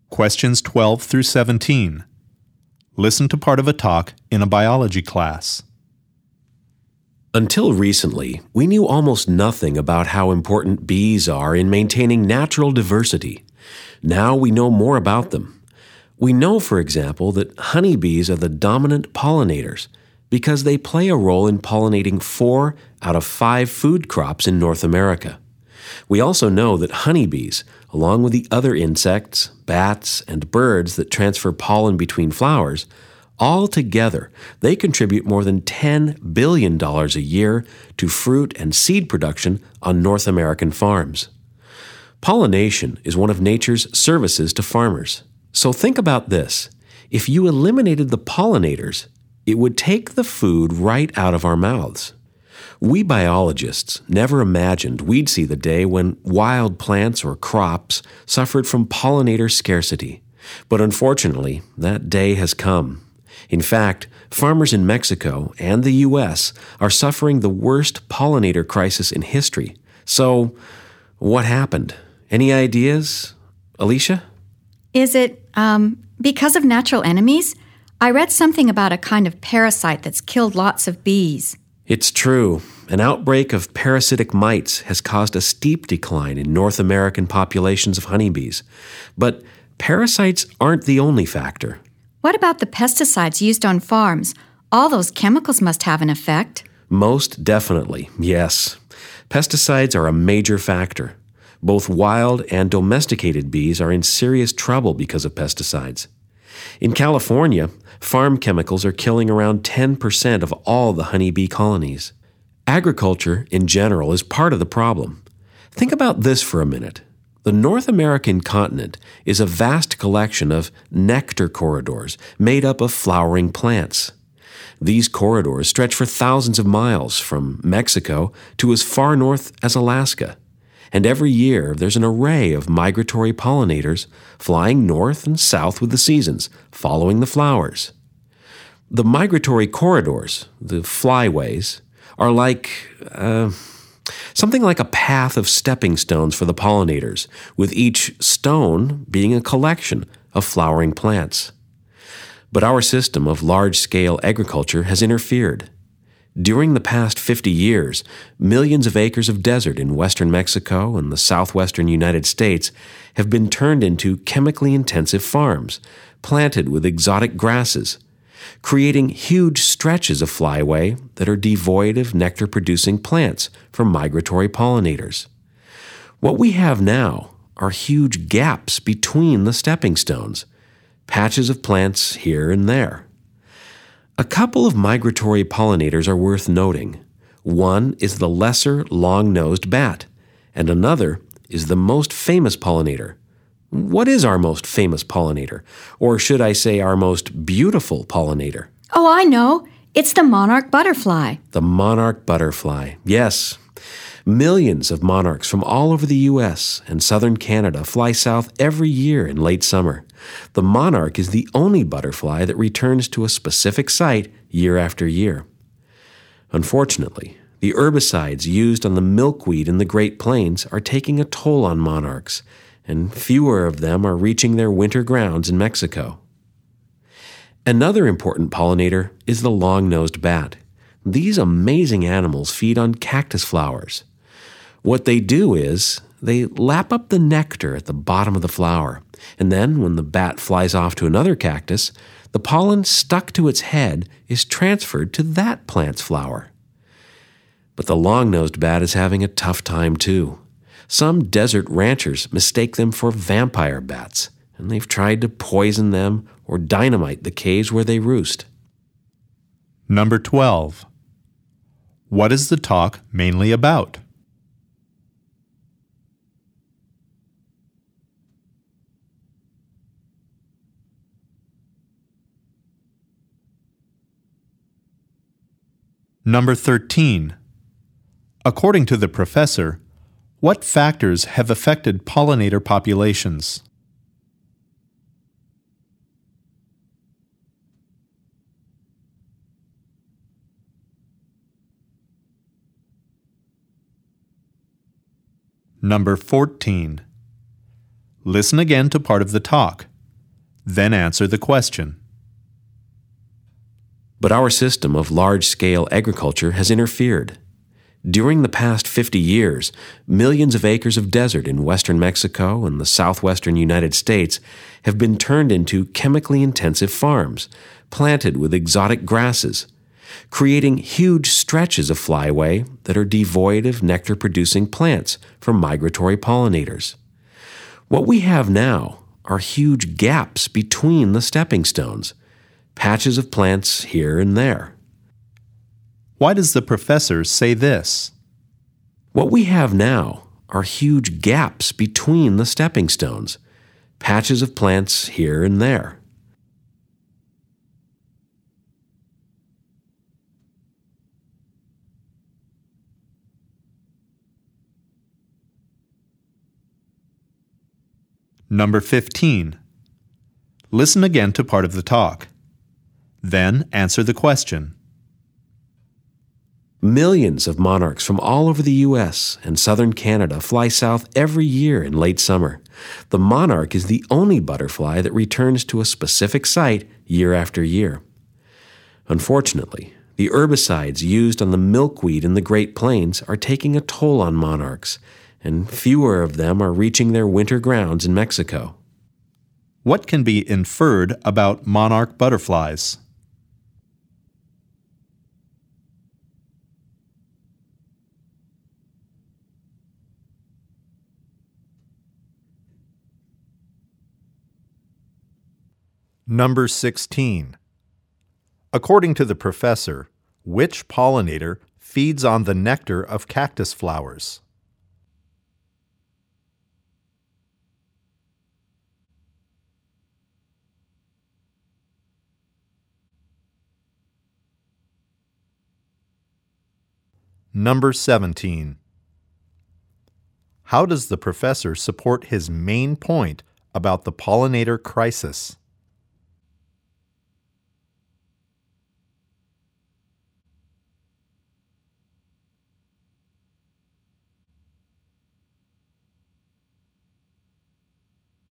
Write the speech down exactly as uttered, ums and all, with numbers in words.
Questions twelve through seventeen. Listen to part of a talk in a biology class. Until recently, we knew almost nothing about how important bees are in maintaining natural diversity. Now we know more about them. We know, for example, that honeybees are the dominant pollinators because they play a role in pollinating four out of five food crops in North America. We also know that honeybees, along with the other insects, bats, and birds that transfer pollen between flowers, all together, they contribute more than ten billion dollars a year to fruit and seed production on North American farms. Pollination is one of nature's services to farmers. So think about this. If you eliminated the pollinators, it would take the food right out of our mouths. We biologists never imagined we'd see the day when wild plants or crops suffered from pollinator scarcity. But unfortunately, that day has come. In fact, farmers in Mexico and the U S are suffering the worst pollinator crisis in history. So, what happened? Any ideas? Alicia? Is it, um, because of natural enemies? I read something about a kind of parasite that's killed lots of bees. It's true. An outbreak of parasitic mites has caused a steep decline in North American populations of honeybees. But parasites aren't the only factor. What about the pesticides used on farms? All those chemicals must have an effect. Most definitely, yes. Pesticides are a major factor. Both wild and domesticated bees are in serious trouble because of pesticides. In California, farm chemicals are killing around ten percent of all the honeybee colonies. Agriculture, in general, is part of the problem. Think about this for a minute. The North American continent is a vast collection of nectar corridors made up of flowering plants. These corridors stretch for thousands of miles from Mexico to as far north as Alaska. And every year there's an array of migratory pollinators flying north and south with the seasons, following the flowers. The migratory corridors, the flyways, are like, uh, something like a path of stepping stones for the pollinators, with each stone being a collection of flowering plants. But our system of large-scale agriculture has interfered. During the past fifty years, millions of acres of desert in western Mexico and the southwestern United States have been turned into chemically intensive farms, planted with exotic grasses, creating huge stretches of flyway that are devoid of nectar-producing plants for migratory pollinators. What we have now are huge gaps between the stepping stones, patches of plants here and there. A couple of migratory pollinators are worth noting. One is the lesser long-nosed bat, and another is the most famous pollinator. What is our most famous pollinator? Or should I say our most beautiful pollinator? Oh, I know. It's the monarch butterfly. The monarch butterfly, yes. Millions of monarchs from all over the U S and southern Canada fly south every year in late summer. The monarch is the only butterfly that returns to a specific site year after year. Unfortunately, the herbicides used on the milkweed in the Great Plains are taking a toll on monarchs, and fewer of them are reaching their winter grounds in Mexico. Another important pollinator is the long-nosed bat. These amazing animals feed on cactus flowers. What they do is they lap up the nectar at the bottom of the flower, and then when the bat flies off to another cactus, the pollen stuck to its head is transferred to that plant's flower. But the long-nosed bat is having a tough time too. Some desert ranchers mistake them for vampire bats, and they've tried to poison them or dynamite the caves where they roost. Number twelve. What is the talk mainly about? Number thirteen. According to the professor, what factors have affected pollinator populations? Number fourteen. Listen again to part of the talk. Then answer the question. But our system of large-scale agriculture has interfered. During the past fifty years, millions of acres of desert in western Mexico and the southwestern United States have been turned into chemically intensive farms, planted with exotic grasses, creating huge stretches of flyway that are devoid of nectar-producing plants for migratory pollinators. What we have now are huge gaps between the stepping stones, patches of plants here and there. Why does the professor say this? What we have now are huge gaps between the stepping stones, patches of plants here and there. Number fifteen. Listen again to part of the talk. Then answer the question. Millions of monarchs from all over the U S and southern Canada fly south every year in late summer. The monarch is the only butterfly that returns to a specific site year after year. Unfortunately, the herbicides used on the milkweed in the Great Plains are taking a toll on monarchs, and fewer of them are reaching their winter grounds in Mexico. What can be inferred about monarch butterflies? Number sixteen. According to the professor, which pollinator feeds on the nectar of cactus flowers? Number seventeen. How does the professor support his main point about the pollinator crisis?